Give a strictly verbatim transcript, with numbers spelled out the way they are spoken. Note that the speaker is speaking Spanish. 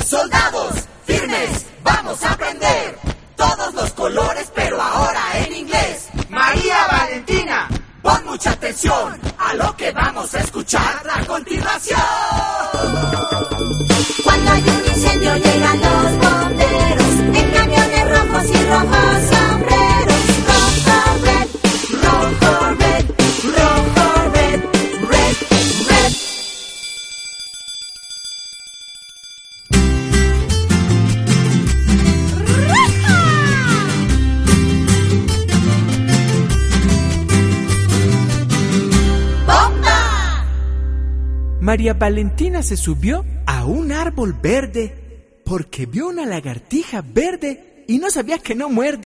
Soldados, firmes, vamos a aprender todos los colores, pero ahora en inglés. María Valentina, pon mucha atención a lo que vamos a escuchar a continuación. Cuando hay un incendio llegan los bomberos en camiones rojos y rojos sombreros. Rojo, red, rojo, red, rojo, red, red, red. ¡Bomba! María Valentina se subió a un árbol verde porque vio una lagartija verde y no sabía que no muerde.